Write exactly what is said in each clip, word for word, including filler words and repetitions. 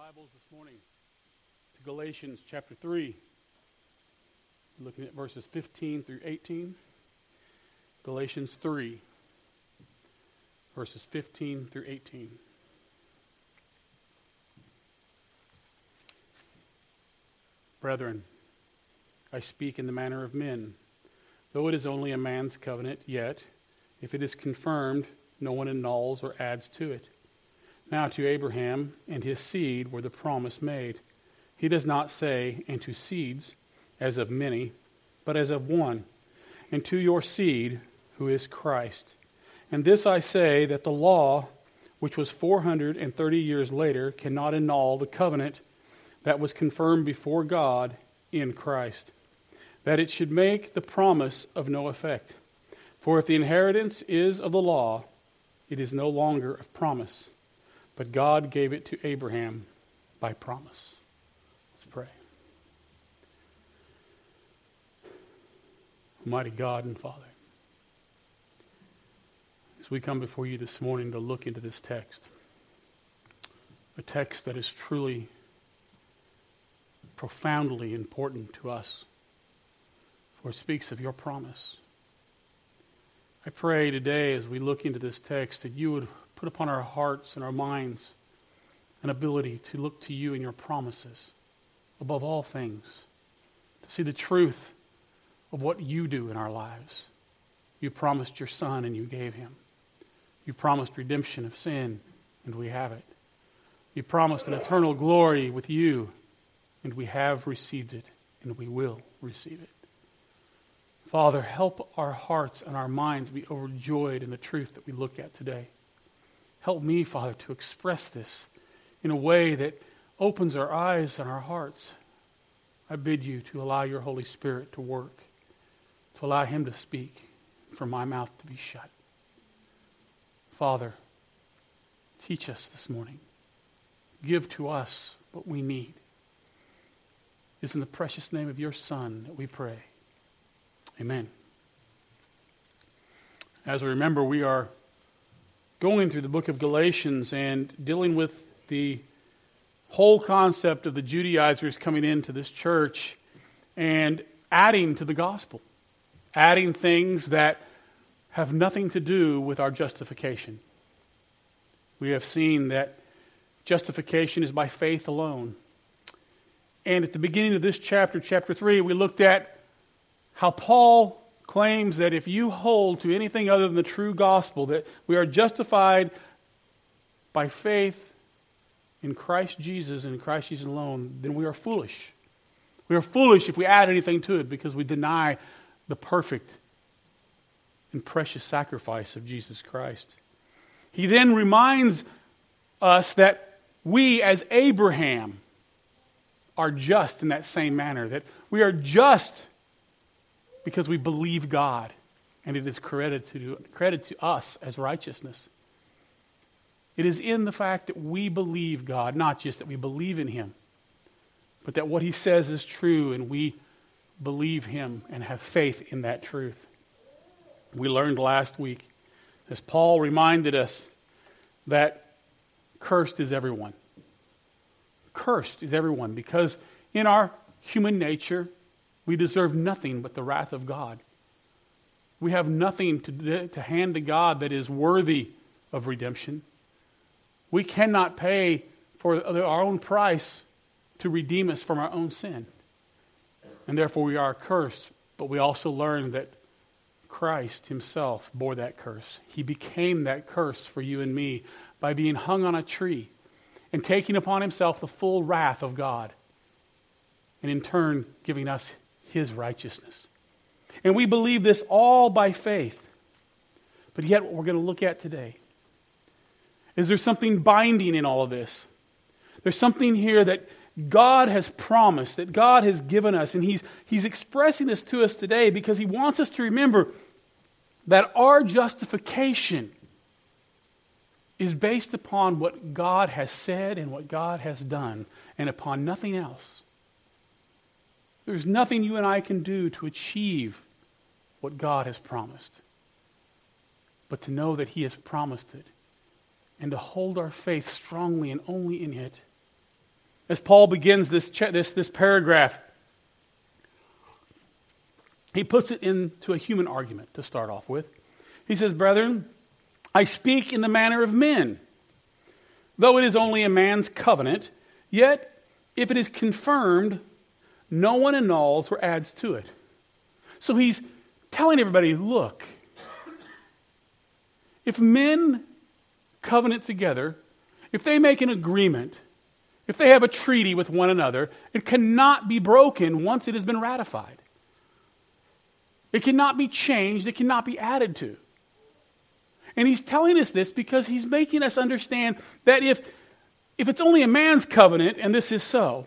Bibles this morning to Galatians chapter three. Looking at verses fifteen through eighteen. Galatians three, verses fifteen through eighteen. Brethren, I speak in the manner of men. Though it is only a man's covenant, yet, if it is confirmed, no one annuls or adds to it. Now to Abraham and his seed were the promise made. He does not say, and to seeds, as of many, but as of one, and to your seed, who is Christ. And this I say, that the law, which was four hundred thirty years later, cannot annul the covenant that was confirmed before God in Christ, that it should make the promise of no effect. For if the inheritance is of the law, it is no longer of promise, but God gave it to Abraham by promise. Let's pray. Almighty God and Father, as we come before you this morning to look into this text, a text that is truly, profoundly important to us, for it speaks of your promise. I pray today as we look into this text that you would put upon our hearts and our minds an ability to look to you and your promises above all things, to see the truth of what you do in our lives. You promised your Son and you gave him. You promised redemption of sin and we have it. You promised an eternal glory with you and we have received it and we will receive it. Father, help our hearts and our minds be overjoyed in the truth that we look at today. Help me, Father, to express this in a way that opens our eyes and our hearts. I bid you to allow your Holy Spirit to work, to allow him to speak, for my mouth to be shut. Father, teach us this morning. Give to us what we need. It's in the precious name of your Son that we pray. Amen. As we remember, we are going through the book of Galatians and dealing with the whole concept of the Judaizers coming into this church and adding to the gospel, adding things that have nothing to do with our justification. We have seen that justification is by faith alone. And at the beginning of this chapter, chapter three, we looked at how Paul claims that if you hold to anything other than the true gospel, that we are justified by faith in Christ Jesus and in Christ Jesus alone, then we are foolish. We are foolish if we add anything to it because we deny the perfect and precious sacrifice of Jesus Christ. He then reminds us that we as Abraham are just in that same manner, that we are just because we believe God, and it is credited to, credited to us as righteousness. It is in the fact that we believe God, not just that we believe in him, but that what he says is true, and we believe him and have faith in that truth. We learned last week, as Paul reminded us, that cursed is everyone. Cursed is everyone, because in our human nature, we deserve nothing but the wrath of God. We have nothing to, to hand to God that is worthy of redemption. We cannot pay for our own price to redeem us from our own sin. And therefore we are cursed. But we also learn that Christ himself bore that curse. He became that curse for you and me by being hung on a tree and taking upon himself the full wrath of God. And in turn giving us his righteousness. And we believe this all by faith. But yet what we're going to look at today is there's something binding in all of this. There's something here that God has promised, that God has given us, and he's, he's expressing this to us today because he wants us to remember that our justification is based upon what God has said and what God has done, and upon nothing else. There's nothing you and I can do to achieve what God has promised, but to know that he has promised it and to hold our faith strongly and only in it as Paul begins this, this, this paragraph, he puts it into a human argument to start off with. He says, "Brethren, I speak in the manner of men. Though it is only a man's covenant, yet if it is confirmed, no one annuls or adds to it." So he's telling everybody, look, if men covenant together, if they make an agreement, if they have a treaty with one another, it cannot be broken once it has been ratified. It cannot be changed. It cannot be added to. And he's telling us this because he's making us understand that if, if it's only a man's covenant, and this is so,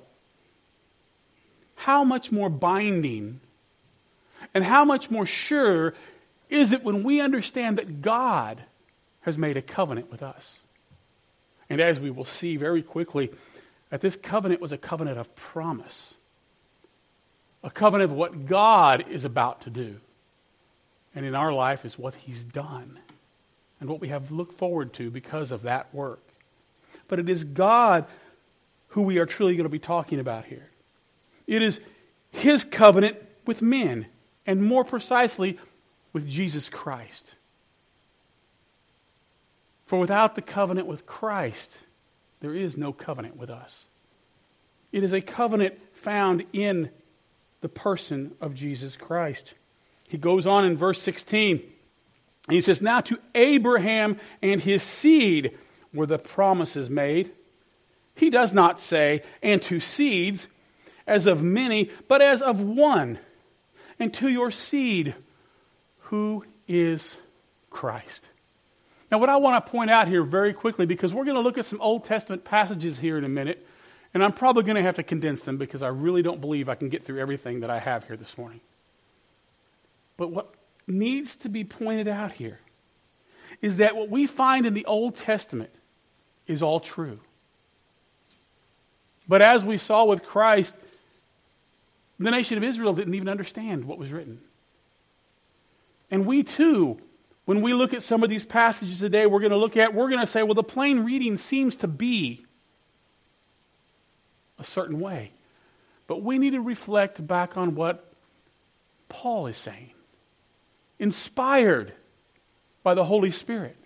how much more binding and how much more sure is it when we understand that God has made a covenant with us? And as we will see very quickly, that this covenant was a covenant of promise. A covenant of what God is about to do. And in our life is what he's done. And what we have looked forward to because of that work. But it is God who we are truly going to be talking about here. It is his covenant with men. And more precisely, with Jesus Christ. For without the covenant with Christ, there is no covenant with us. It is a covenant found in the person of Jesus Christ. He goes on in verse sixteen, and he says, "Now to Abraham and his seed were the promises made." He does not say, "and to seeds, as of many, but as of one, and to your seed, who is Christ." Now what I want to point out here very quickly, because we're going to look at some Old Testament passages here in a minute, and I'm probably going to have to condense them because I really don't believe I can get through everything that I have here this morning. But what needs to be pointed out here is that what we find in the Old Testament is all true. But as we saw with Christ, the nation of Israel didn't even understand what was written. And we too, when we look at some of these passages today, we're going to look at, we're going to say, well, the plain reading seems to be a certain way. But we need to reflect back on what Paul is saying. Inspired by the Holy Spirit.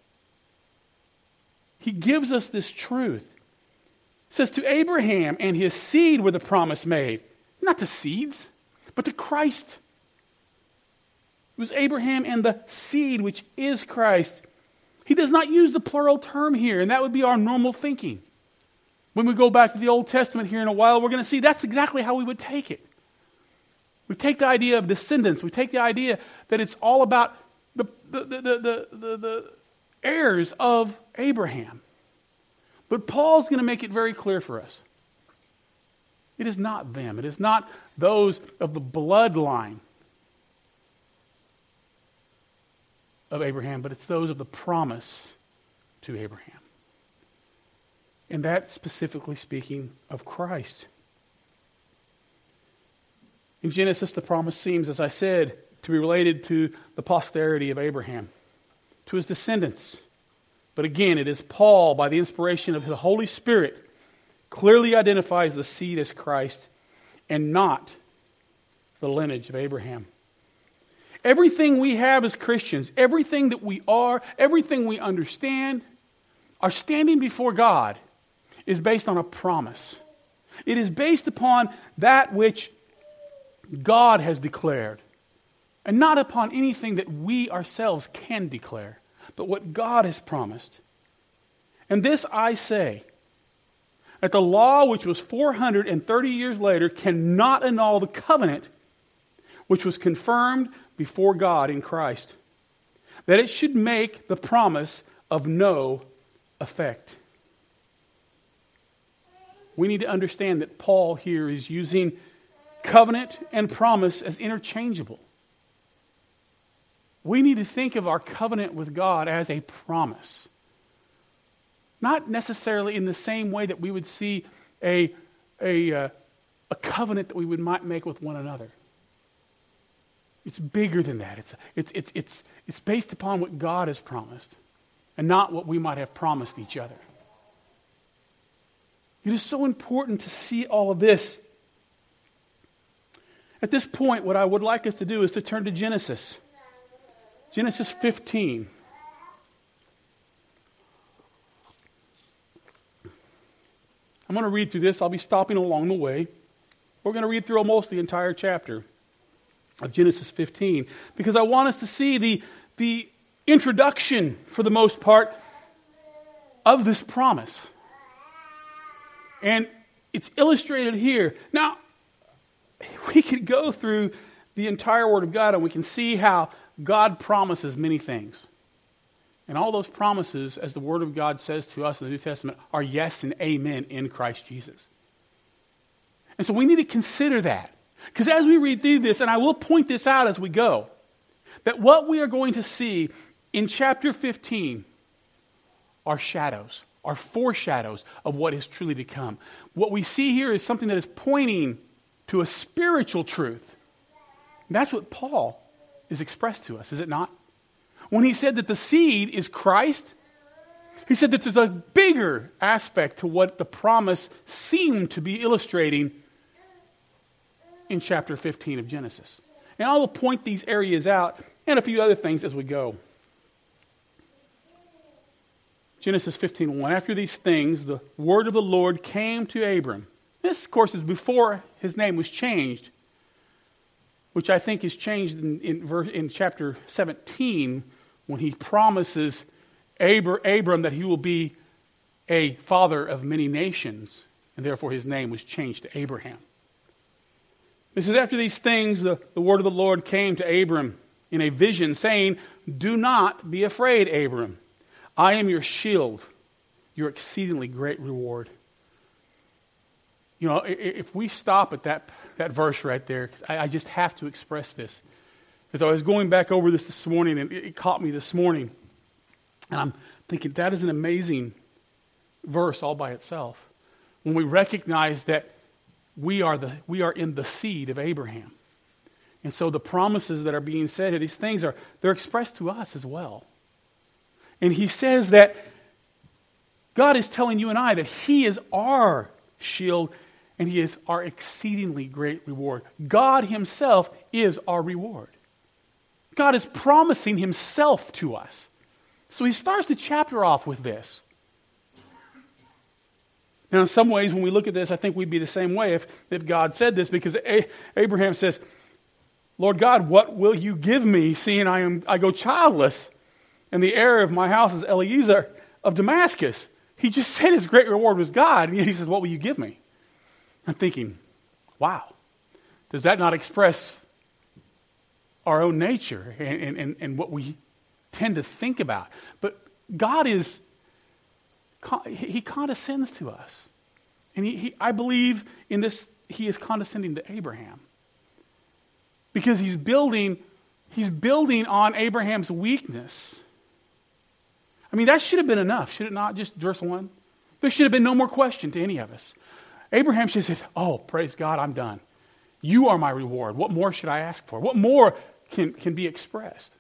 He gives us this truth. It says, to Abraham and his seed were the promise made. Not to seeds, but to Christ. It was Abraham and the seed, which is Christ. He does not use the plural term here, and that would be our normal thinking. When we go back to the Old Testament here in a while, we're going to see that's exactly how we would take it. We take the idea of descendants. We take the idea that it's all about the, the, the, the, the, the heirs of Abraham. But Paul's going to make it very clear for us. It is not them. It is not those of the bloodline of Abraham, but it's those of the promise to Abraham. And that specifically speaking of Christ. In Genesis, the promise seems, as I said, to be related to the posterity of Abraham, to his descendants. But again, it is Paul, by the inspiration of the Holy Spirit, clearly identifies the seed as Christ and not the lineage of Abraham. Everything we have as Christians, everything that we are, everything we understand, our standing before God is based on a promise. It is based upon that which God has declared, and not upon anything that we ourselves can declare, but what God has promised. And this I say, that the law, which was four hundred thirty years later, cannot annul the covenant which was confirmed before God in Christ, that it should make the promise of no effect. We need to understand that Paul here is using covenant and promise as interchangeable. We need to think of our covenant with God as a promise. Not necessarily in the same way that we would see a, a, uh, a covenant that we would might make with one another. It's bigger than that. It's, it's, it's, it's, it's based upon what God has promised and not what we might have promised each other. It is so important to see all of this. At this point, what I would like us to do is to turn to Genesis. Genesis fifteen. I'm going to read through this. I'll be stopping along the way. We're going to read through almost the entire chapter of Genesis fifteen because I want us to see the, the introduction, for the most part, of this promise. And it's illustrated here. Now, we could go through the entire Word of God and we can see how God promises many things. And all those promises, as the Word of God says to us in the New Testament, are yes and amen in Christ Jesus. And so we need to consider that. Because as we read through this, and I will point this out as we go, that what we are going to see in chapter fifteen are shadows, are foreshadows of what is truly to come. What we see here is something that is pointing to a spiritual truth. And that's what Paul is expressed to us, is it not? When he said that the seed is Christ, he said that there's a bigger aspect to what the promise seemed to be illustrating in chapter fifteen of Genesis. And I will point these areas out and a few other things as we go. Genesis fifteen one. After these things, the word of the Lord came to Abram. This, of course, is before his name was changed, which I think is changed in, in, verse, in chapter seventeen, when he promises Abr- Abram that he will be a father of many nations, and therefore his name was changed to Abraham. This is after these things, the, the word of the Lord came to Abram in a vision, saying, "Do not be afraid, Abram. I am your shield, your exceedingly great reward." You know, if we stop at that, that verse right there, I, I just have to express this. As I was going back over this this morning, and it, it caught me this morning, and I'm thinking that is an amazing verse all by itself. When we recognize that we are the we are in the seed of Abraham. And so the promises that are being said here, these things are, they're expressed to us as well. And he says that God is telling you and I that he is our shield and he is our exceedingly great reward. God himself is our reward. God is promising himself to us. So he starts the chapter off with this. Now, in some ways, when we look at this, I think we'd be the same way if, if God said this, because A- Abraham says, "Lord God, what will you give me, seeing I am I go childless, and the heir of my house is Eliezer of Damascus?" He just said his great reward was God, and yet he says, "What will you give me?" I'm thinking, wow, does that not express our own nature and, and, and what we tend to think about? But God is, he condescends to us. And he, he, I believe in this, he is condescending to Abraham. Because he's building, he's building on Abraham's weakness. I mean, that should have been enough, should it not? Just verse one. There should have been no more question to any of us. Abraham should have said, "Oh, praise God, I'm done. You are my reward. What more should I ask for? What more can, can be expressed?"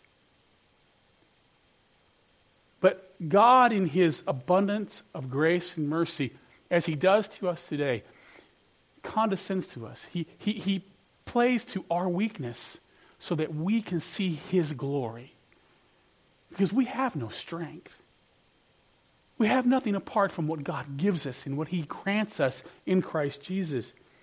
But God, in his abundance of grace and mercy, as he does to us today, condescends to us. He, he, he plays to our weakness so that we can see his glory. Because we have no strength. We have nothing apart from what God gives us and what he grants us in Christ Jesus.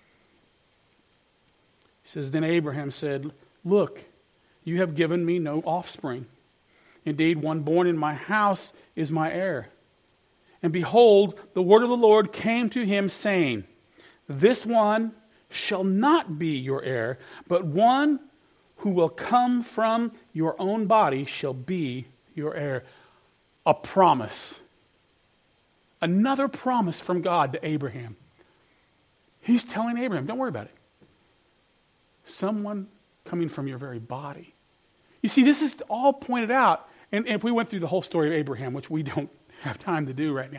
He says, "Then Abraham said, 'Look, you have given me no offspring. Indeed, one born in my house is my heir. And behold, the word of the Lord came to him, saying, This one shall not be your heir, but one who will come from your own body shall be your heir.'" A promise. Another promise from God to Abraham. He's telling Abraham, don't worry about it. Someone coming from your very body. You see, this is all pointed out. And if we went through the whole story of Abraham, which we don't have time to do right now.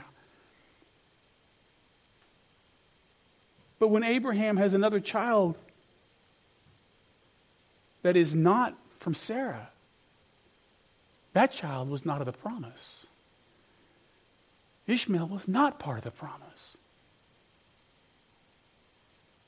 But when Abraham has another child that is not from Sarah, that child was not of the promise. Ishmael was not part of the promise.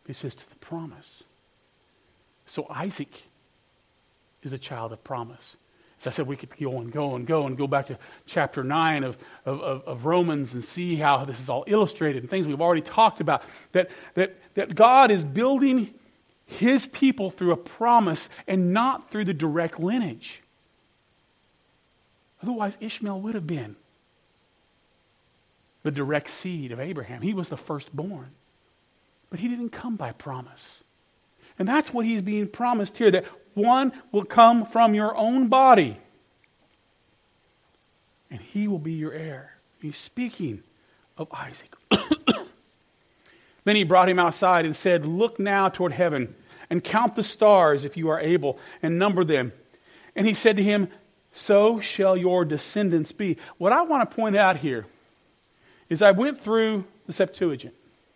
It says to the promise. So Isaac is a child of promise. As I said, we could go and go and go and go back to chapter nine of, of, of Romans and see how this is all illustrated and things we've already talked about. That, that, that God is building his people through a promise and not through the direct lineage. Otherwise, Ishmael would have been the direct seed of Abraham. He was the firstborn. But he didn't come by promise. And that's what he's being promised here, that one will come from your own body. And he will be your heir. He's speaking of Isaac. Then he brought him outside and said, look now toward heaven and count the stars if you are able and number them. And he said to him, so shall your descendants be. What I want to point out here is I went through the Septuagint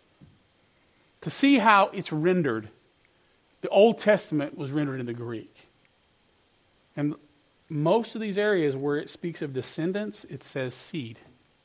to see how it's rendered. The Old Testament was rendered in the Greek. And most of these areas where it speaks of descendants, it says seed.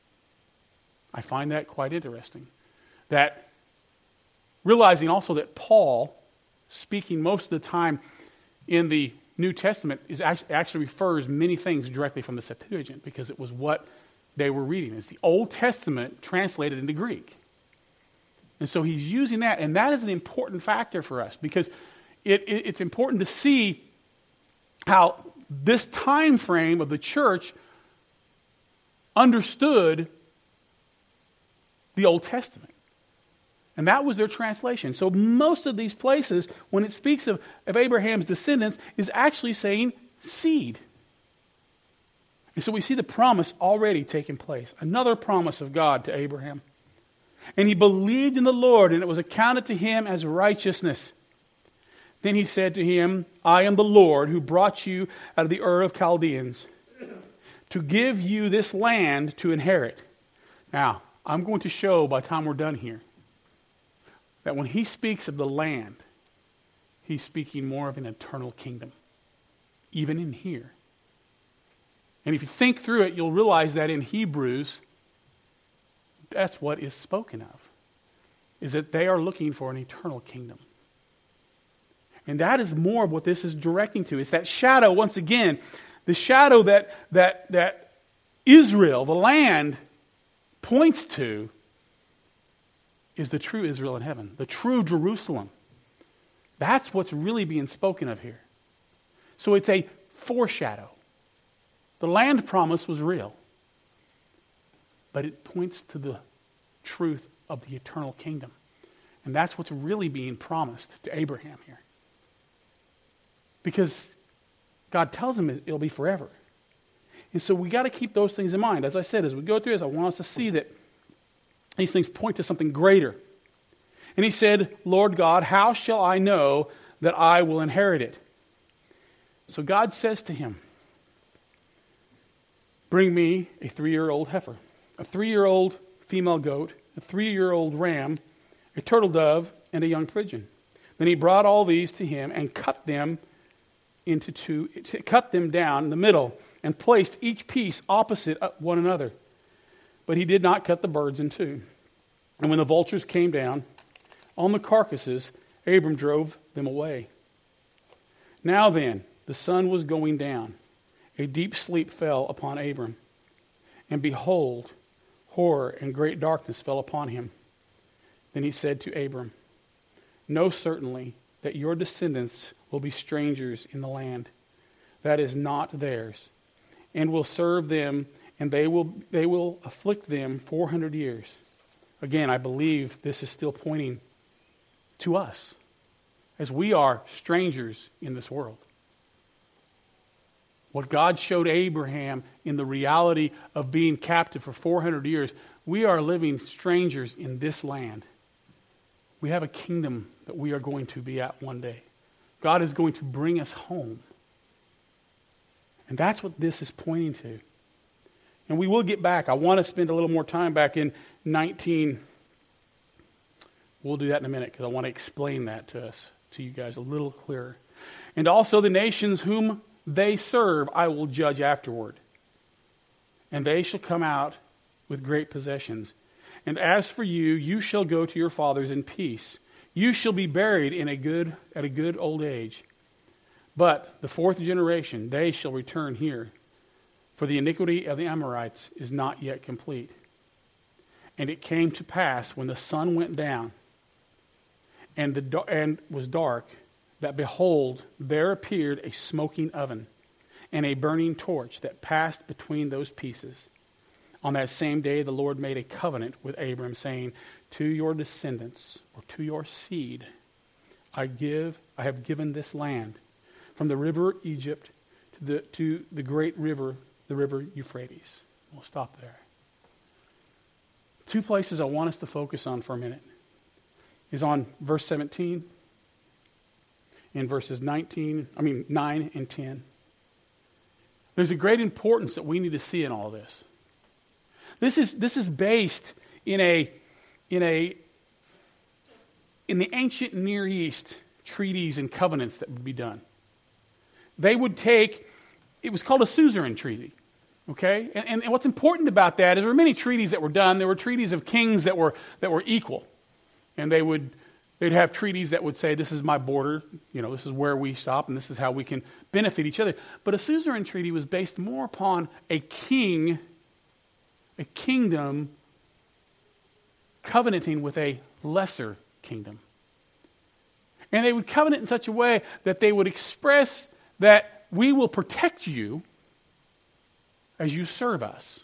I find that quite interesting. That realizing also that Paul, speaking most of the time in the New Testament, is actually, actually refers many things directly from the Septuagint because it was what they were reading. It's the Old Testament translated into Greek. And so he's using that, and that is an important factor for us because it, it, it's important to see how this time frame of the church understood the Old Testament. And that was their translation. So most of these places, when it speaks of, of Abraham's descendants, is actually saying seed. And so we see the promise already taking place. Another promise of God to Abraham. And he believed in the Lord, and it was accounted to him as righteousness. Then he said to him, I am the Lord who brought you out of the Ur of Chaldeans to give you this land to inherit. Now, I'm going to show by the time we're done here that when he speaks of the land, he's speaking more of an eternal kingdom, even in here. And if you think through it, you'll realize that in Hebrews, that's what is spoken of, is that they are looking for an eternal kingdom. And that is more of what this is directing to. It's that shadow, once again, the shadow that, that, that Israel, the land, points to is the true Israel in heaven, the true Jerusalem. That's what's really being spoken of here. So it's a foreshadow. The land promise was real, but it points to the truth of the eternal kingdom. And that's what's really being promised to Abraham here. Because God tells him it'll be forever. And so we got to keep those things in mind. As I said, as we go through this, I want us to see that these things point to something greater. And he said, Lord God, how shall I know that I will inherit it? So God says to him, bring me a three-year-old heifer, a three-year-old female goat, a three-year-old ram, a turtle dove, and a young pigeon. Then he brought all these to him and cut them into two, cut them down in the middle and placed each piece opposite one another. But he did not cut the birds in two. And when the vultures came down on the carcasses, Abram drove them away. Now then, the sun was going down. A deep sleep fell upon Abram. And behold, horror and great darkness fell upon him. Then he said to Abram, know certainly that your descendants will be strangers in the land that is not theirs, and will serve them, and they will they will afflict them four hundred years. Again, I believe this is still pointing to us, as we are strangers in this world. What God showed Abraham in the reality of being captive for four hundred years, we are living strangers in this land. We have a kingdom that we are going to be at one day. God is going to bring us home. And that's what this is pointing to. And we will get back. I want to spend a little more time back in nineteen. We'll do that in a minute because I want to explain that to us, to you guys a little clearer. And also the nations whom they serve I will judge afterward. And they shall come out with great possessions. And as for you, you shall go to your fathers in peace. You shall be buried in a good at a good old age. But the fourth generation, they shall return here, for the iniquity of the Amorites is not yet complete. And it came to pass, when the sun went down and the and was dark, that behold, there appeared a smoking oven and a burning torch that passed between those pieces. On that same day the Lord made a covenant with Abram, saying, to your descendants, or to your seed, I give, I have given this land, from the river Egypt to the to the great river, the river Euphrates. We'll stop there. Two places I want us to focus on for a minute is on verse seventeen and verses nineteen, I mean nine and ten. There's a great importance that we need to see in all this. This is this is based in a in a in the ancient Near East treaties and covenants that would be done. They would take, it was called a suzerain treaty. Okay? And, and, and what's important about that is there were many treaties that were done. There were treaties of kings that were that were equal. And they would they'd have treaties that would say, this is my border, you know, this is where we stop, and this is how we can benefit each other. But a suzerain treaty was based more upon a king, a kingdom covenanting with a lesser kingdom. And they would covenant in such a way that they would express that we will protect you as you serve us.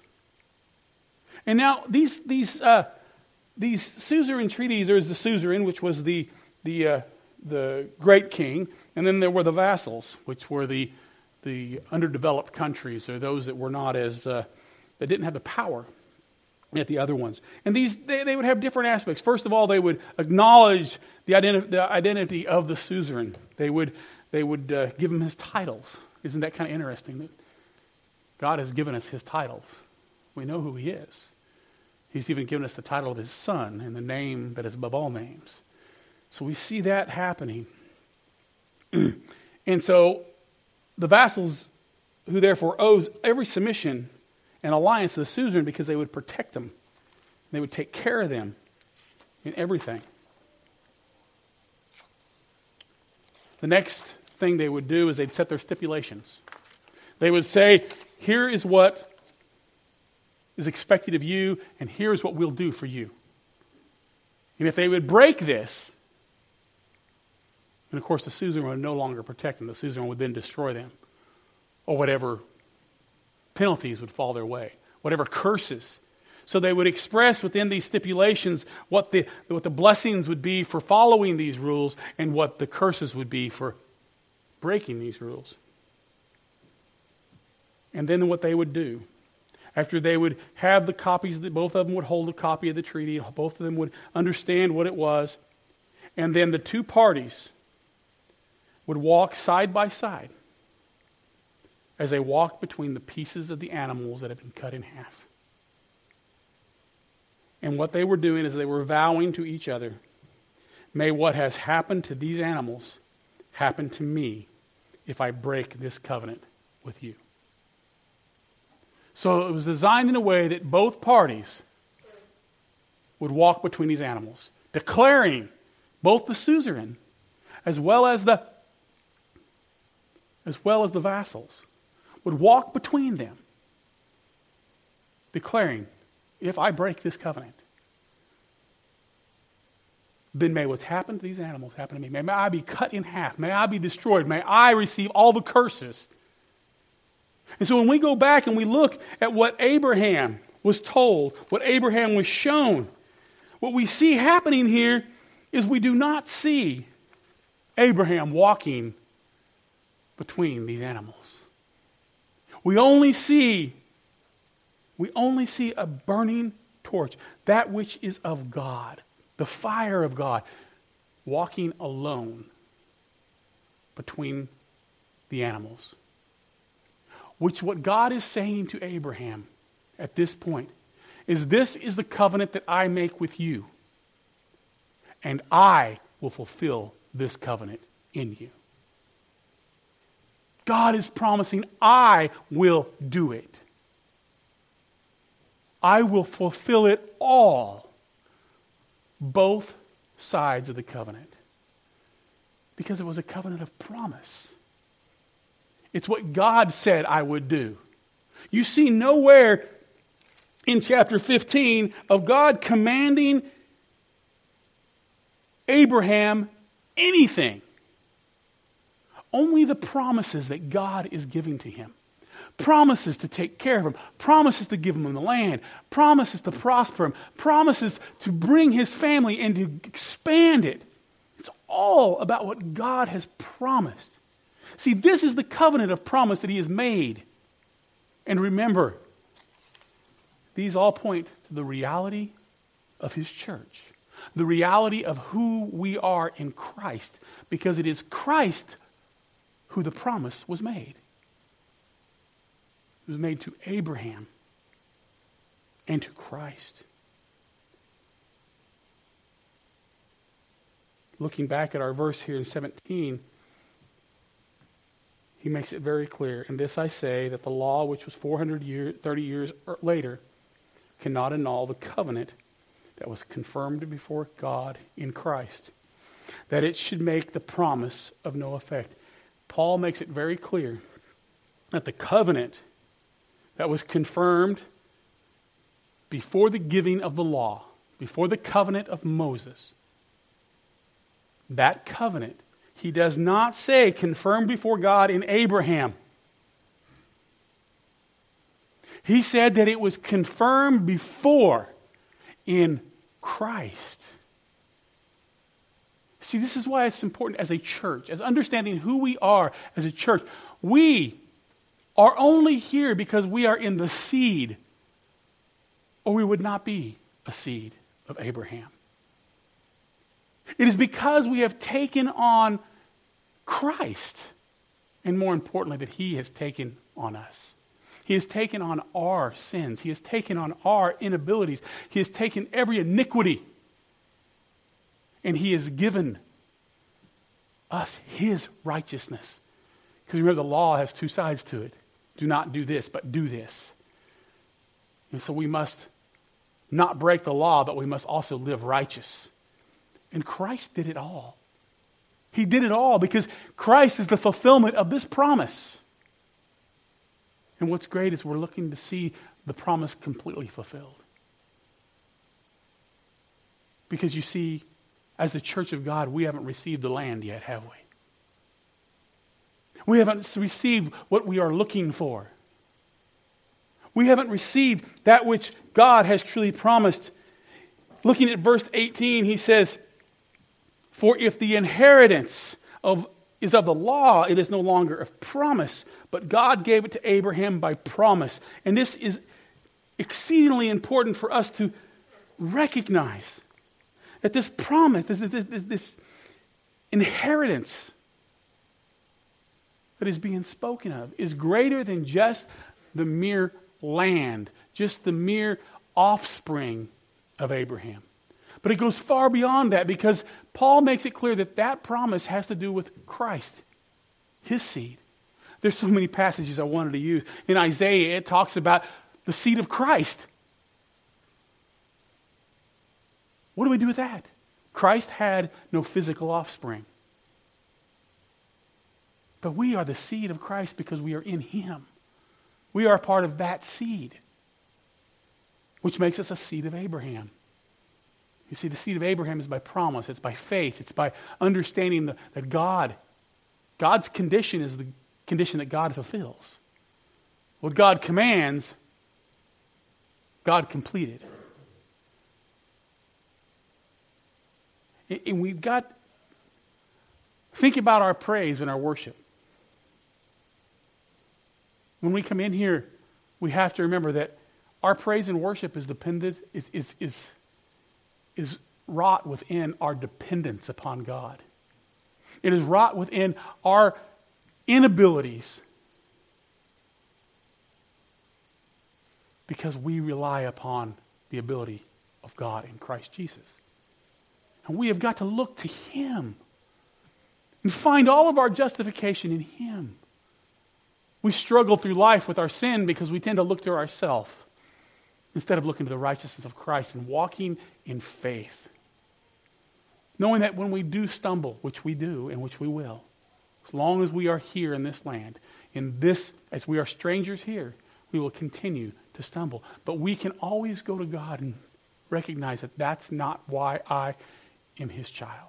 And now these these uh, these suzerain treaties, there's the suzerain, which was the the uh, the great king, and then there were the vassals, which were the the underdeveloped countries, or those that were not as uh, that didn't have the power at the other ones. And these they, they would have different aspects. First of all, they would acknowledge the identi- the identity of the suzerain. They would they would uh, give him his titles. Isn't that kind of interesting that God has given us his titles? We know who he is. He's even given us the title of his son and the name that is above all names. So we see that happening. And so the vassals, who therefore owes every submission and alliance to the suzerain, because they would protect them. They would take care of them in everything. The next thing they would do is they'd set their stipulations. They would say, here is what is expected of you, and here is what we'll do for you. And if they would break this, and of course the suzerain would no longer protect them, the suzerain would then destroy them, or whatever penalties would fall their way, whatever curses. So they would express within these stipulations what the what the blessings would be for following these rules, and what the curses would be for breaking these rules. And then what they would do, after they would have the copies, that both of them would hold a copy of the treaty, both of them would understand what it was, and then the two parties would walk side by side as they walked between the pieces of the animals that had been cut in half. And what they were doing is they were vowing to each other, may what has happened to these animals happen to me if I break this covenant with you. So it was designed in a way that both parties would walk between these animals, declaring, both the suzerain as well as the as well as the vassals would walk between them, declaring, if I break this covenant, then may what's happened to these animals happen to me. May, may I be cut in half. May I be destroyed. May I receive all the curses. And so when we go back and we look at what Abraham was told, what Abraham was shown, what we see happening here is we do not see Abraham walking between these animals. We only see, we only see a burning torch, that which is of God, the fire of God, walking alone between the animals. Which what God is saying to Abraham at this point is, this is the covenant that I make with you, and I will fulfill this covenant in you. God is promising, I will do it. I will fulfill it all, both sides of the covenant? Because it was a covenant of promise. It's what God said I would do. You see nowhere in chapter fifteen of God commanding Abraham anything. Only the promises that God is giving to him. Promises to take care of him. Promises to give him the land. Promises to prosper him. Promises to bring his family and to expand it. It's all about what God has promised. See, this is the covenant of promise that he has made. And remember, these all point to the reality of his church. The reality of who we are in Christ. Because it is Christ who the promise was made. It was made to Abraham and to Christ. Looking back at our verse here in seventeen, he makes it very clear. And this I say, that the law, which was four hundred years, thirty years later, cannot annul the covenant that was confirmed before God in Christ, that it should make the promise of no effect. Paul makes it very clear that the covenant that was confirmed before the giving of the law, before the covenant of Moses, that covenant, he does not say confirmed before God in Abraham. He said that it was confirmed before in Christ. See, this is why it's important as a church, as understanding who we are as a church. We are only here because we are in the seed, or we would not be a seed of Abraham. It is because we have taken on Christ, and more importantly, that he has taken on us. He has taken on our sins. He has taken on our inabilities. He has taken every iniquity. And he has given us his righteousness. Because remember, the law has two sides to it. Do not do this, but do this. And so we must not break the law, but we must also live righteous. And Christ did it all. He did it all because Christ is the fulfillment of this promise. And what's great is we're looking to see the promise completely fulfilled. Because you see, as the church of God, we haven't received the land yet, have we? We haven't received what we are looking for. We haven't received that which God has truly promised. Looking at verse eighteen, he says, "For if the inheritance of is of the law, it is no longer of promise, but God gave it to Abraham by promise." And this is exceedingly important for us to recognize. That this promise, this, this, this inheritance that is being spoken of is greater than just the mere land, just the mere offspring of Abraham. But it goes far beyond that because Paul makes it clear that that promise has to do with Christ, his seed. There's so many passages I wanted to use. In Isaiah, it talks about the seed of Christ. What do we do with that? Christ had no physical offspring. But we are the seed of Christ because we are in him. We are part of that seed, which makes us a seed of Abraham. You see, the seed of Abraham is by promise. It's by faith. It's by understanding the, that God, God's condition is the condition that God fulfills. What God commands, God completed. And we've got, think about our praise and our worship. When we come in here, we have to remember that our praise and worship is dependent, is, is, is, is wrought within our dependence upon God. It is wrought within our inabilities because we rely upon the ability of God in Christ Jesus. And we have got to look to him and find all of our justification in him. We struggle through life with our sin because we tend to look to ourselves instead of looking to the righteousness of Christ and walking in faith. Knowing that when we do stumble, which we do and which we will, as long as we are here in this land, in this, as we are strangers here, we will continue to stumble. But we can always go to God and recognize that that's not why I am his child.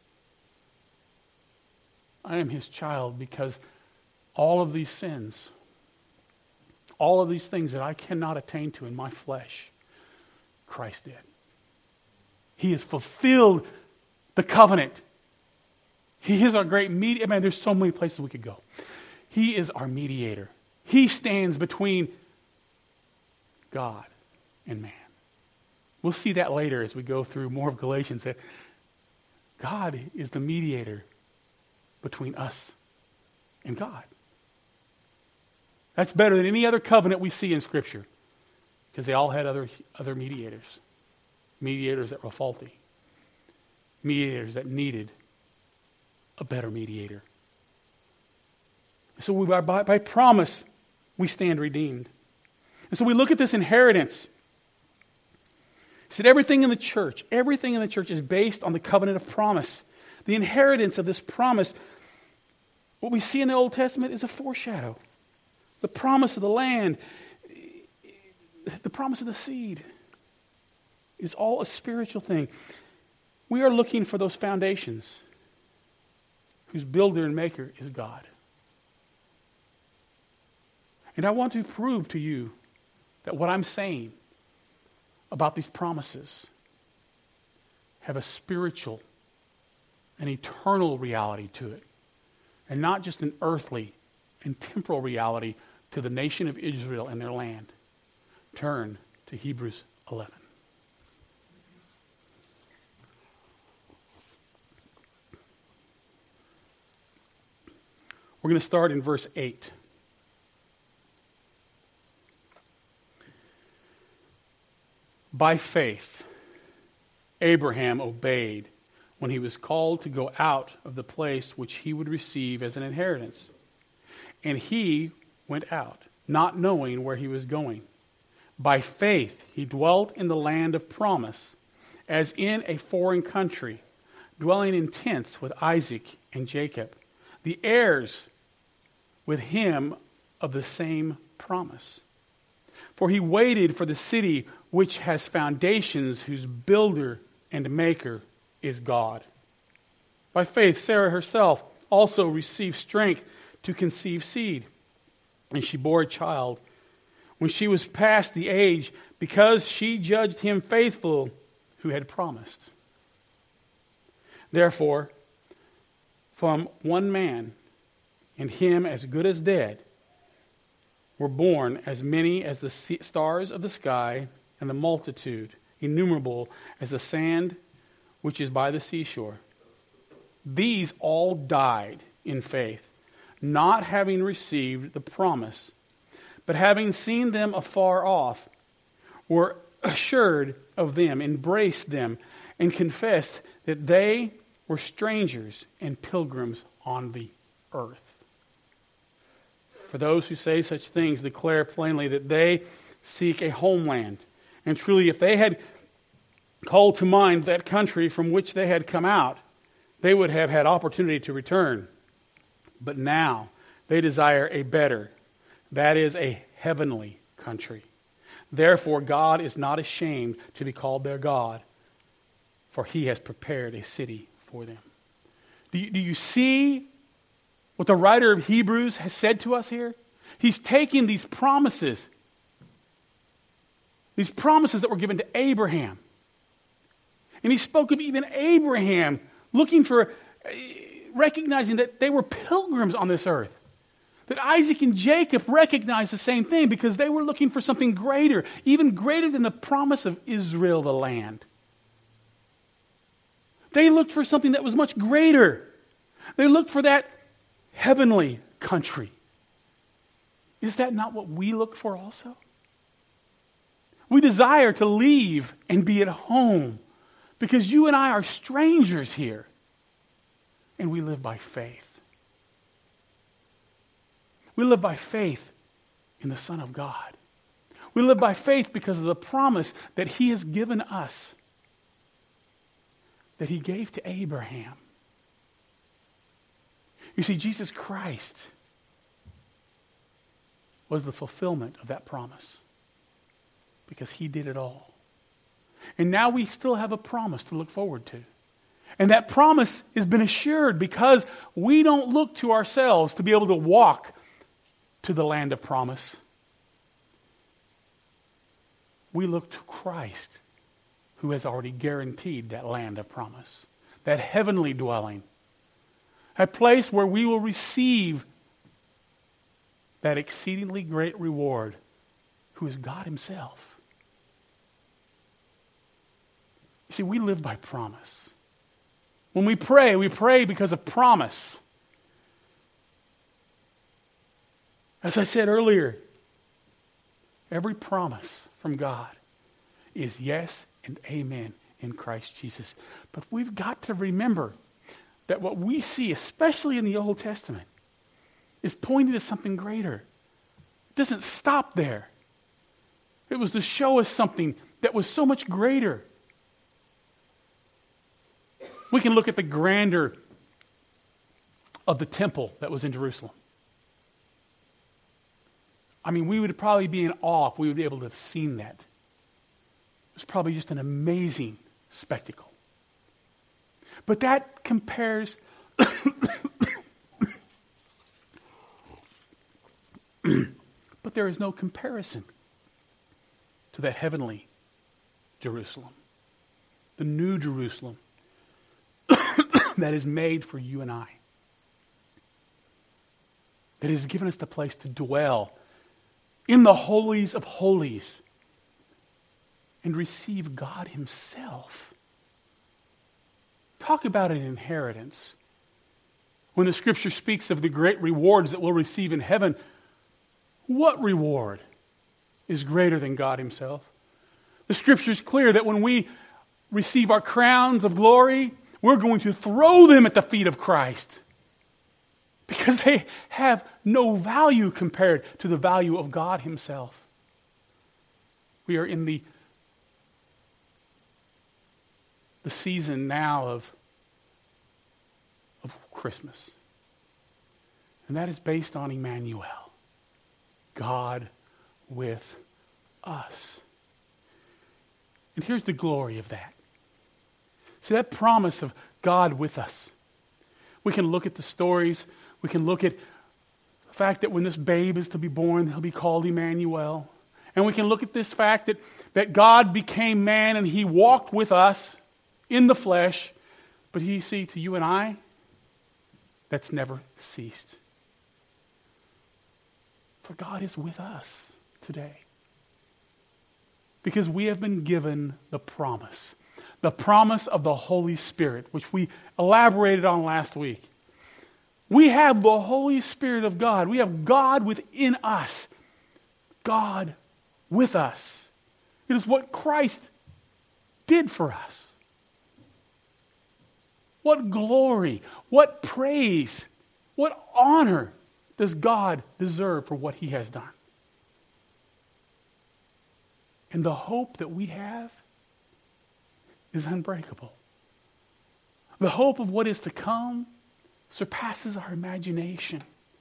I am his child because all of these sins, all of these things that I cannot attain to in my flesh, Christ did. He has fulfilled the covenant. He is our great mediator. Man, there's so many places we could go. He is our mediator. He stands between God and man. We'll see that later as we go through more of Galatians, that God is the mediator between us and God. That's better than any other covenant we see in Scripture, because they all had other, other mediators. Mediators that were faulty. Mediators that needed a better mediator. So we, by, by promise, we stand redeemed. And so we look at this inheritance. He said everything in the church, everything in the church is based on the covenant of promise. The inheritance of this promise, what we see in the Old Testament is a foreshadow. The promise of the land, the promise of the seed is all a spiritual thing. We are looking for those foundations whose builder and maker is God. And I want to prove to you that what I'm saying about these promises have a spiritual and eternal reality to it, and not just an earthly and temporal reality to the nation of Israel and their land. Turn to Hebrews eleven. We're going to start in verse eight. By faith, Abraham obeyed when he was called to go out of the place which he would receive as an inheritance. And he went out, not knowing where he was going. By faith, he dwelt in the land of promise, as in a foreign country, dwelling in tents with Isaac and Jacob, the heirs with him of the same promise. For he waited for the city which has foundations, whose builder and maker is God. By faith, Sarah herself also received strength to conceive seed, and she bore a child when she was past the age, because she judged him faithful who had promised. Therefore, from one man, and him as good as dead, were born as many as the stars of the sky, and the multitude innumerable as the sand which is by the seashore. These all died in faith, not having received the promise, but having seen them afar off, were assured of them, embraced them, and confessed that they were strangers and pilgrims on the earth. For those who say such things declare plainly that they seek a homeland. And truly, if they had called to mind that country from which they had come out, they would have had opportunity to return. But now they desire a better, that is, a heavenly country. Therefore, God is not ashamed to be called their God, for he has prepared a city for them. Do you, do you see what the writer of Hebrews has said to us here? He's taking these promises, these promises that were given to Abraham. And he spoke of even Abraham looking for, recognizing that they were pilgrims on this earth. That Isaac and Jacob recognized the same thing because they were looking for something greater, even greater than the promise of Israel, the land. They looked for something that was much greater. They looked for that heavenly country. Is that not what we look for also? We desire to leave and be at home because you and I are strangers here, and we live by faith. We live by faith in the Son of God. We live by faith because of the promise that he has given us. that he gave to Abraham. You see, Jesus Christ was the fulfillment of that promise because he did it all. And now we still have a promise to look forward to. And that promise has been assured because we don't look to ourselves to be able to walk to the land of promise. We look to Christ, who has already guaranteed that land of promise, that heavenly dwelling, a place where we will receive that exceedingly great reward, who is God himself. You see, we live by promise. When we pray, we pray because of promise. As I said earlier, every promise from God is yes and amen in Christ Jesus. But we've got to remember that what we see, especially in the Old Testament, is pointing to something greater. It doesn't stop there. It was to show us something that was so much greater. We can look at the grandeur of the temple that was in Jerusalem. I mean, we would probably be in awe if we would be able to have seen that. It was probably just an amazing spectacle. But that compares but there is no comparison to that heavenly Jerusalem, the new Jerusalem that is made for you and I, that has given us the place to dwell in the holies of holies and receive God himself. Talk about an inheritance. When the Scripture speaks of the great rewards that we'll receive in heaven, what reward is greater than God himself? The Scripture is clear that when we receive our crowns of glory, we're going to throw them at the feet of Christ because they have no value compared to the value of God himself. We are in the, the season now of, of Christmas. And that is based on Emmanuel, God with us. And here's the glory of that. See, that promise of God with us. We can look at the stories. We can look at the fact that when this babe is to be born, he'll be called Emmanuel. And we can look at this fact that, that God became man and he walked with us in the flesh. But you see, to you and I, that's never ceased. For God is with us today. Because we have been given the promise. The promise of the Holy Spirit, which we elaborated on last week. We have the Holy Spirit of God. We have God within us. God with us. It is what Christ did for us. What glory, what praise, what honor does God deserve for what he has done? And the hope that we have is unbreakable. The hope of what is to come surpasses our imagination.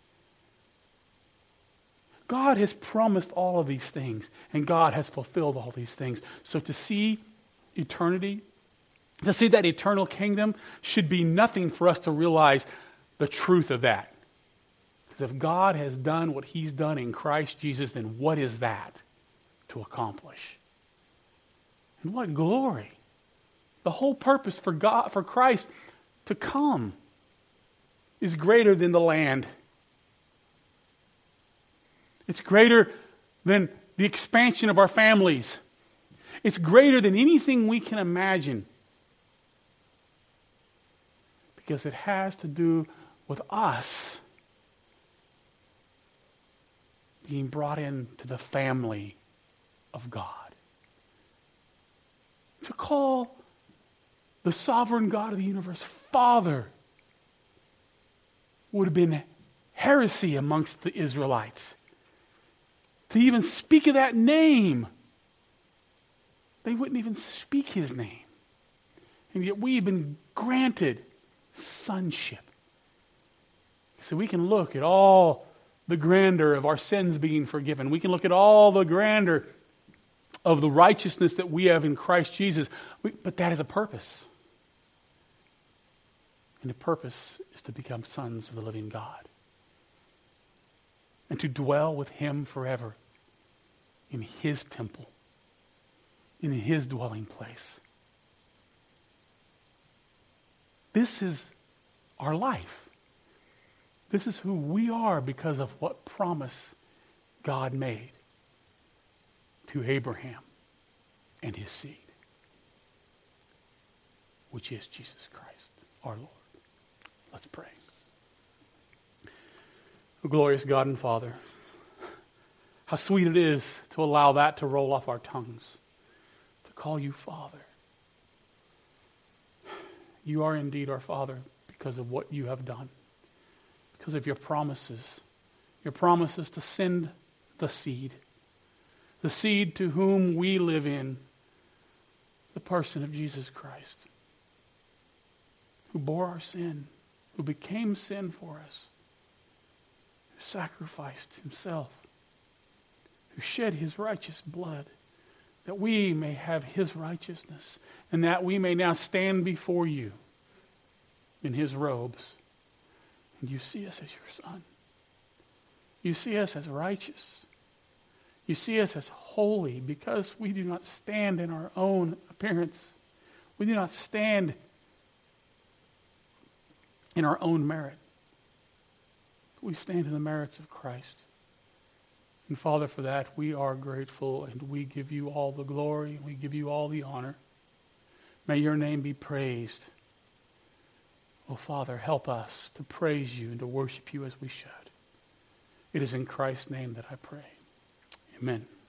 God has promised all of these things, and God has fulfilled all these things. So to see eternity, to see that eternal kingdom, should be nothing for us to realize the truth of that. Because if God has done what he's done in Christ Jesus, then what is that to accomplish? And what glory. The whole purpose for God, for Christ to come is greater than the land. It's greater than the expansion of our families. It's greater than anything we can imagine. Because it has to do with us being brought into the family of God. To call the sovereign God of the universe Father would have been heresy amongst the Israelites. To even speak of that name, they wouldn't even speak his name. And yet we've been granted sonship. So we can look at all the grandeur of our sins being forgiven. We can look at all the grandeur of the righteousness that we have in Christ Jesus. We, but that is a purpose. And the purpose is to become sons of the living God. And to dwell with Him forever in His temple, in His dwelling place. This is our life. This is who we are because of what promise God made to Abraham and his seed, which is Jesus Christ, our Lord. Let's pray. O glorious God and Father, how sweet it is to allow that to roll off our tongues, to call you Father. You are indeed our Father because of what you have done, because of your promises, your promises to send the seed, the seed to whom we live in, the person of Jesus Christ, who bore our sin, who became sin for us, who sacrificed himself, who shed his righteous blood, that we may have his righteousness, and that we may now stand before you in his robes. And you see us as your son. You see us as righteous. You see us as holy because we do not stand in our own appearance. We do not stand in our own merit. We stand in the merits of Christ. And Father, for that we are grateful, and we give you all the glory, we give you all the honor. May your name be praised. Oh, Father, help us to praise you and to worship you as we should. It is in Christ's name that I pray. Amen.